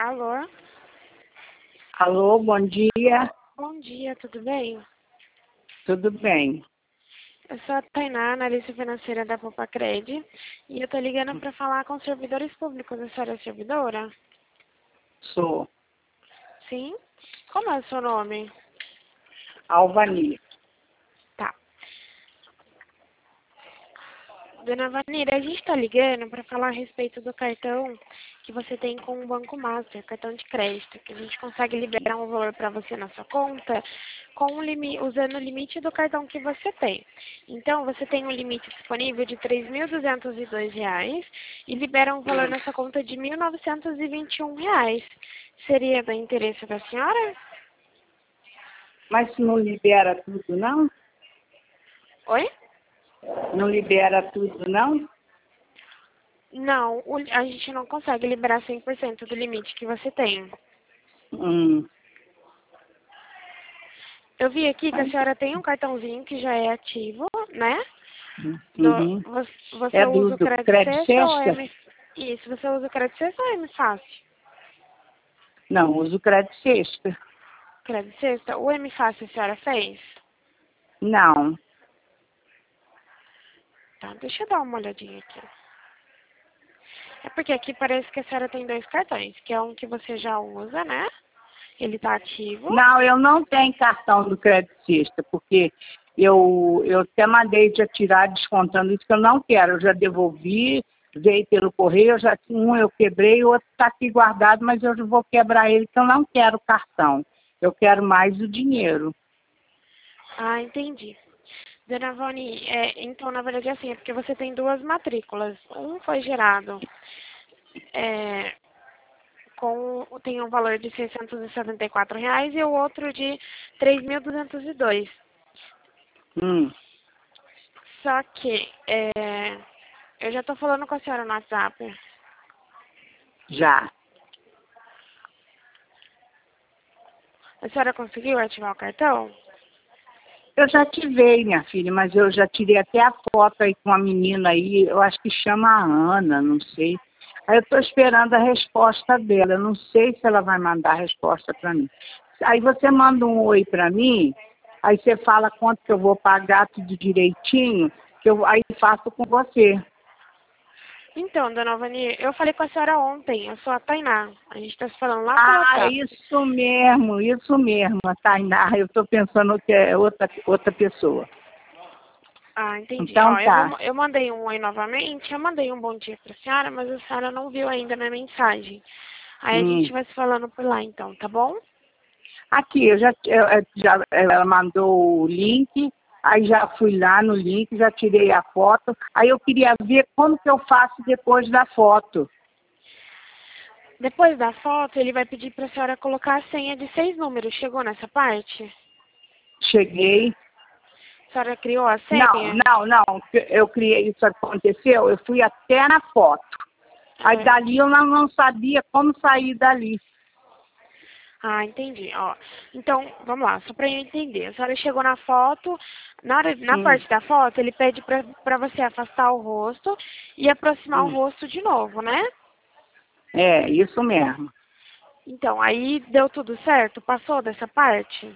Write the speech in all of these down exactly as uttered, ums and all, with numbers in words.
Alô? Alô, bom dia. Bom dia, tudo bem? Tudo bem? Eu sou a Tainá, analista financeira da Popacred, e eu tô ligando para falar com os servidores públicos. A senhora é servidora? Sou Sim? Como é o seu nome? Alvani. Tá. Dona Vanira, a gente está ligando para falar a respeito do cartão que você tem com o Banco Master, cartão de crédito, que a gente consegue liberar um valor para você na sua conta com o limi usando o limite do cartão que você tem. Então, você tem um limite disponível de três mil duzentos e dois reais e libera um valor na sua conta de mil novecentos e vinte e um reais. Seria do interesse da senhora? Mas não libera tudo, não? Oi? Não libera tudo, não? Não, o- a gente não consegue liberar cem por cento do limite que você tem. Hum. Eu vi aqui que a Mas, senhora tem um cartãozinho que já é ativo, né? Do, uhum. vo- você É do, usa o do crédito Crédito sexta ou Sexta? M... Isso, você usa o crédito sexta ou M Fácil? Não, uso Crédito Sexta. Crédito sexta? O M Fácil a senhora fez? Não. Tá, deixa eu dar uma olhadinha aqui. É porque aqui parece que a senhora tem dois cartões, que é um que você já usa, né? Ele tá ativo. Não, eu não tenho cartão do Crédito Sexta, porque eu, eu até mandei já tirar descontando isso que eu não quero. Eu já devolvi, veio pelo correio, eu já tinha um eu quebrei, o outro está aqui guardado, mas eu vou quebrar ele, porque eu não quero cartão. Eu quero mais o dinheiro. Ah, entendi. Dona Vani, é, então na verdade é assim, é porque você tem duas matrículas. Um foi gerado é, com tem um valor de seiscentos e setenta e quatro reais e o outro de três mil duzentos e dois. Hum, Só que é, eu já estou falando com a senhora no WhatsApp. já. A senhora conseguiu ativar o cartão? Eu já tirei, minha filha, mas eu já tirei até a foto aí com uma menina aí, eu acho que chama a Ana, não sei. Aí eu estou esperando a resposta dela. Eu não sei se ela vai mandar a resposta para mim. Aí você manda um oi para mim, aí você fala quanto que eu vou pagar tudo direitinho, que eu aí faço com você. Então, dona Vani, eu falei com a senhora ontem, eu sou a Tainá. A gente está se falando lá pelo Ah, WhatsApp. isso mesmo, isso mesmo, a Tainá. Eu estou pensando que é outra, outra pessoa. Ah, entendi. Então Ó, eu, tá. vou, eu mandei um oi novamente, eu mandei um bom dia pra senhora, mas a senhora não viu ainda minha mensagem. Aí a Hum. gente vai se falando por lá então, tá bom? Aqui, eu já, eu, eu já, ela mandou o link, aí já fui lá no link, já tirei a foto. Aí eu queria ver como que eu faço depois da foto. Depois da foto, ele vai pedir pra senhora colocar a senha de seis números. Chegou nessa parte? Cheguei. A senhora criou a Não, senha? não, não. Eu criei, isso aconteceu, eu fui até na foto. Aí Ah, dali eu não, não sabia como sair dali. ah, entendi. Ó, então, vamos lá, só pra eu entender. A senhora chegou na foto, na, hora, na Hum, parte da foto, ele pede pra, pra você afastar o rosto e aproximar o hum. rosto de novo, né? É, isso mesmo. Então, aí deu tudo certo? Passou dessa parte?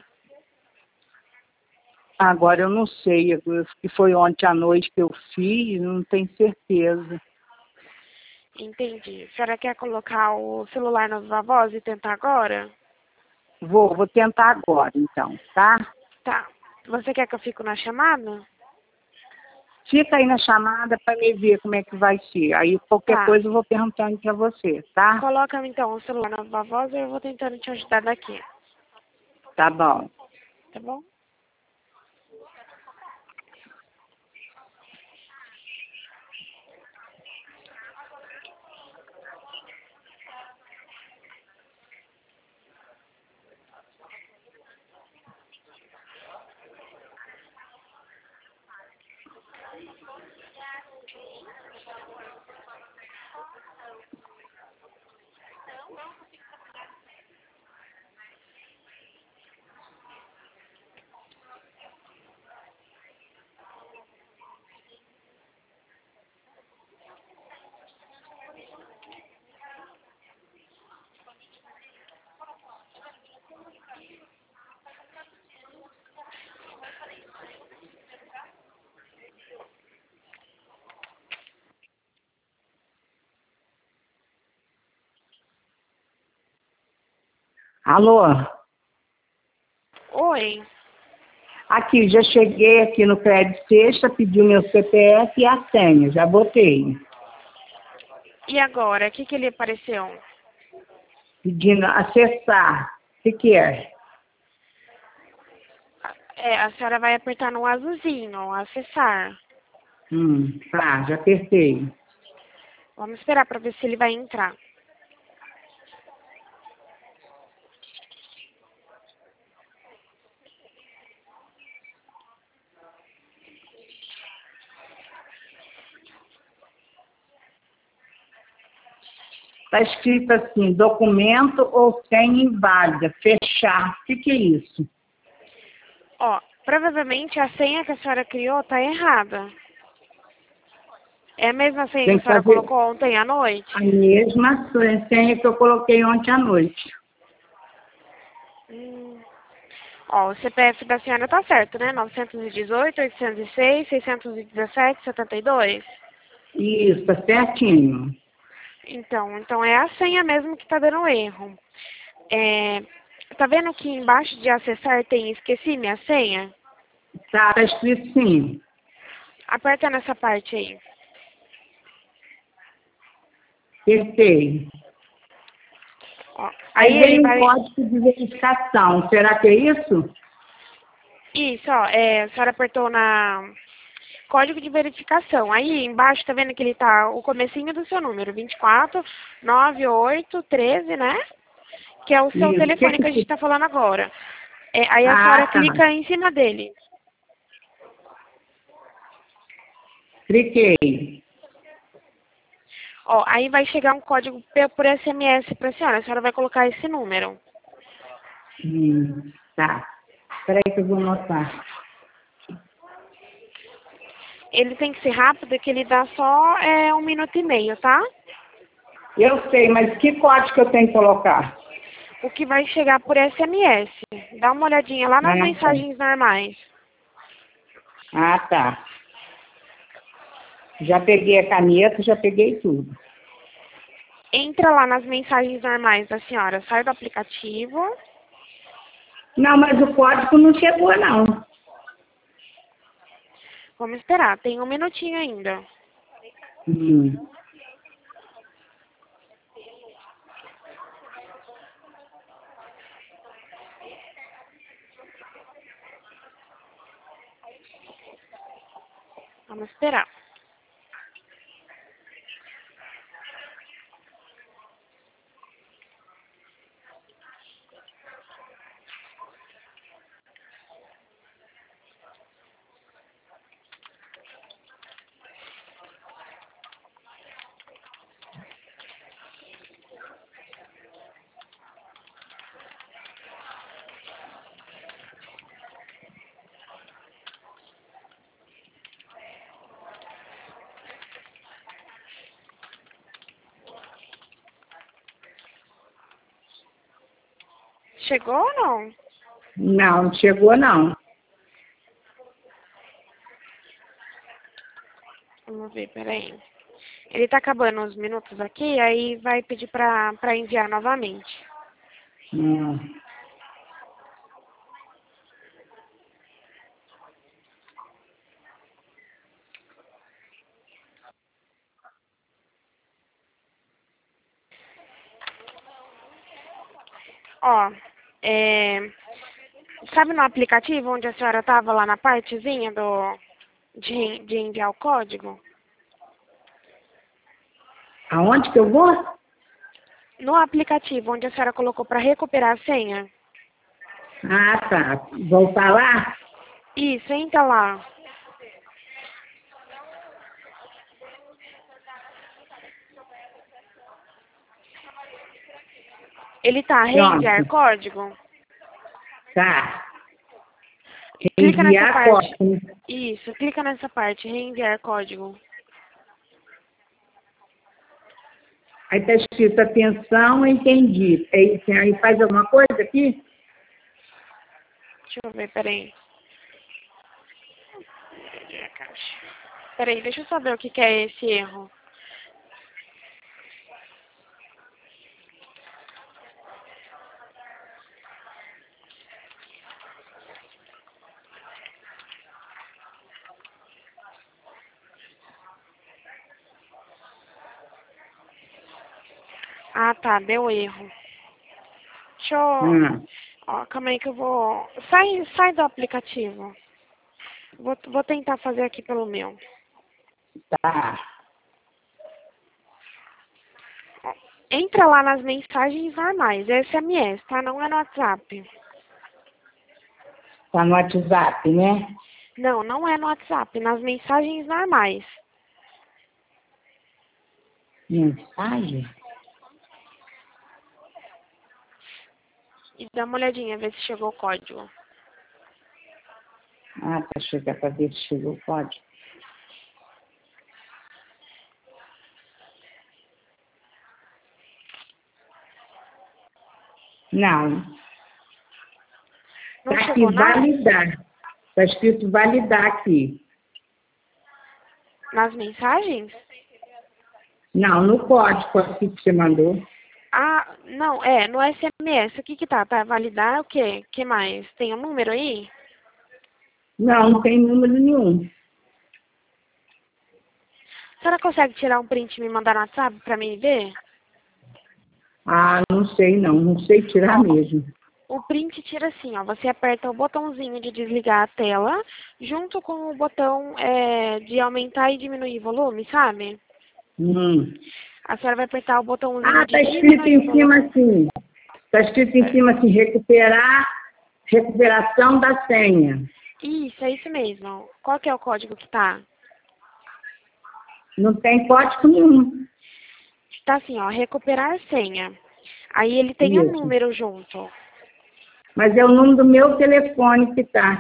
Agora eu não sei, eu- que foi ontem à noite que eu fiz, não tenho certeza. Entendi. A senhora quer colocar o celular na viva voz e tentar agora? Vou, vou tentar agora, então, tá? Tá. Você quer que eu fique na chamada? Fica aí na chamada para me ver como é que vai ser. Aí qualquer Tá. coisa eu vou perguntando para você, tá? Coloca então o celular na viva voz e eu vou tentando te ajudar daqui. Tá bom. Tá bom? Alô? Oi. Aqui, já cheguei aqui no Crédito Sexta, pedi o meu C P F e a senha, já botei. E agora, o que que ele apareceu? Pedindo acessar. O que que é? É, a senhora vai apertar no azulzinho, acessar. Hum, tá, já apertei. Vamos esperar para ver se ele vai entrar. Está escrito assim, documento ou senha inválida, fechar. O que que é isso? Ó, provavelmente a senha que a senhora criou tá errada. É a mesma senha que Tem a que senhora fazer colocou ontem à noite? a mesma senha que eu coloquei ontem à noite. Hum. Ó, o C P F da senhora tá certo, né? novecentos e dezoito, oitocentos e seis, seiscentos e dezessete, setenta e dois. Isso, tá certinho. Então, então é a senha mesmo que tá dando erro. É, tá vendo que embaixo de acessar tem esqueci minha senha? Tá, tá escrito sim. Aperta nessa parte aí. Apertei. Ó, aí Aí ele vem um vai... código de verificação. Será que é isso? Isso, ó, é, a senhora apertou na código de verificação. Aí embaixo tá vendo que ele tá o comecinho do seu número, vinte e quatro, noventa e oito, treze, né? Que é o seu Isso. Que telefone que a gente que... tá falando agora. É, aí a senhora Ah, tá. clica em cima dele. Cliquei. Ó, aí vai chegar um código pe- por S M S pra senhora. A senhora vai colocar esse número. Hum, tá. Espera aí que eu vou anotar. Ele tem que ser rápido, que ele dá só é, um minuto e meio, tá? Eu sei, mas que código que eu tenho que colocar? O que vai chegar por S M S. Dá uma olhadinha lá nas Ah, tá. mensagens normais. Ah, tá. Já peguei a caneta, já peguei tudo. Entra lá nas mensagens normais da senhora. Sai do aplicativo. Não, mas o código não chegou, não. Vamos esperar. Tem um minutinho ainda. Hum. Vamos esperar. Chegou ou não? Não, não chegou, não. Vamos ver, peraí. Ele tá acabando os minutos aqui, aí vai pedir pra, pra enviar novamente. Hum. Ó, é, sabe no aplicativo onde a senhora tava lá na partezinha do, de, de enviar o código? Aonde que eu vou? No aplicativo onde a senhora colocou para recuperar a senha? Ah, tá. Voltar lá? Isso, entra lá. Ele tá reenviar Pronto. código? Tá. Clica nessa Enviar parte. código. Isso, clica nessa parte, reenviar código. Aí tá escrito atenção, entendi. Aí, aí faz alguma coisa aqui? Deixa eu ver, peraí. Peraí, deixa eu saber o que, que é esse erro. Ah, tá, deu erro. Deixa eu... Hum, Ó, calma aí que eu vou... Sai, sai do aplicativo. Vou, vou tentar fazer aqui pelo meu. tá. Entra lá nas mensagens normais, é S M S, tá? Não é no WhatsApp. Tá no WhatsApp, né? Não, não é no WhatsApp, nas mensagens normais. Mensagem? E dá uma olhadinha, ver se chegou o código. Ah, tá chegando para ver se chegou o código. Não. Não Tá aqui chegou nada? validar. Tá escrito validar aqui. Nas mensagens? Não, no código aqui que você mandou. Ah, não, é, no S M S. O que que tá? Tá validar o quê? O que mais? Tem um número aí? Não, não tem número nenhum. A senhora consegue tirar um print e me mandar no WhatsApp pra mim ver? Ah, não sei não. Não sei tirar Ó, mesmo. o print tira assim, ó. Você aperta o botãozinho de desligar a tela, junto com o botão é, de aumentar e diminuir o volume, sabe? Hum. A senhora vai apertar o botãozinho Ah, de tá escrito diminuir o em cima volume. assim. Tá escrito em É, cima assim, recuperar, recuperação da senha. isso, é isso mesmo. Qual que é o código que tá? Não tem código nenhum. Tá assim, ó, recuperar senha. Aí ele tem um Isso. número junto. Mas é o número do meu telefone que tá.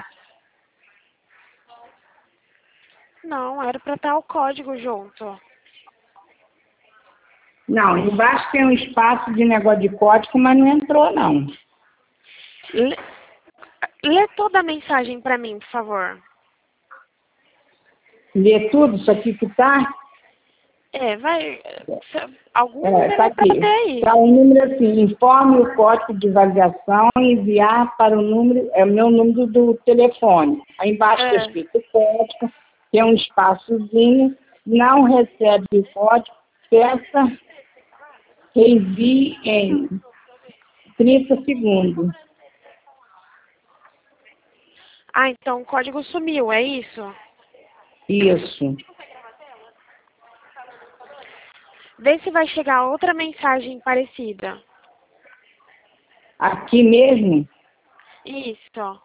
Não, era pra estar o código junto. Não, embaixo tem um espaço de negócio de código, mas não entrou, não. Lê, lê toda a mensagem pra mim, por favor. Lê tudo isso aqui que tá? É, vai. se- Algum É, número tá é pra ter aqui. aí. Tá o número assim, informe o código de validação e enviar para o número, é o meu número do telefone. Aí embaixo está É. escrito código, tem um espaçozinho, não recebe o código, peça, envie em trinta segundos. Ah, então o código sumiu, é isso? Isso. Vê se vai chegar outra mensagem parecida. Aqui mesmo, Isso.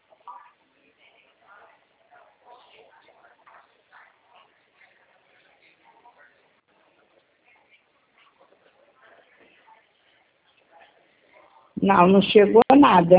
não, não chegou nada.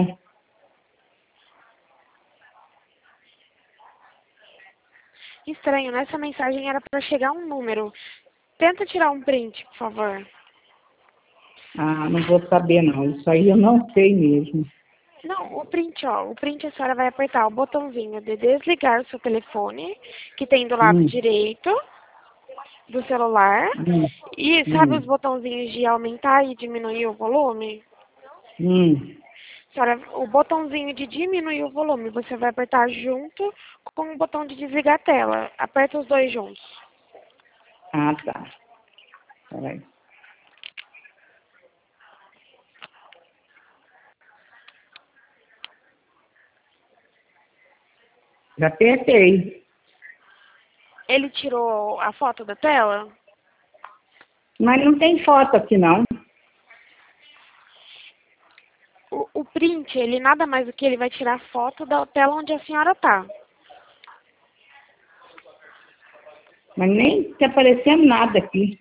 Estranho, nessa mensagem era pra chegar um número. Tenta tirar um print, por favor. Ah, não vou saber não, isso aí eu não sei mesmo. Não, o print, ó. O print a senhora vai apertar o botãozinho de desligar o seu telefone, que tem do lado Hum, direito do celular. hum, E sabe os hum, botãozinhos de aumentar e diminuir o volume? hum. Senhora, o botãozinho de diminuir o volume, você vai apertar junto com o botão de desligar a tela. Aperta os dois juntos. Ah, tá. Peraí. Já apertei. Ele tirou a foto da tela? Mas não tem foto aqui, não. O, o print, ele nada mais do que ele vai tirar foto da tela onde a senhora está. Mas nem está aparecendo nada aqui.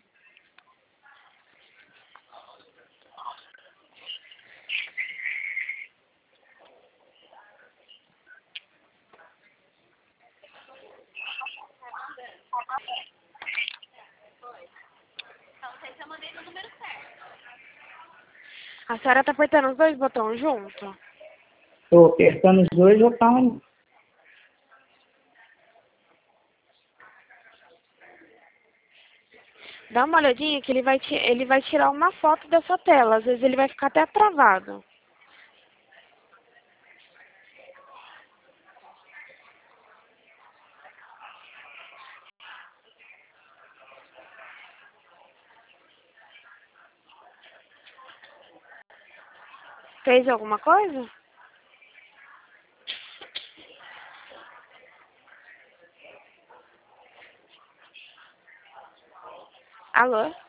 A senhora está apertando os dois botões junto? Estou apertando os dois botões. Dá uma olhadinha que ele vai, ti- ele vai tirar uma foto dessa tela. Às vezes ele vai ficar até travado. Fez alguma coisa? Alô?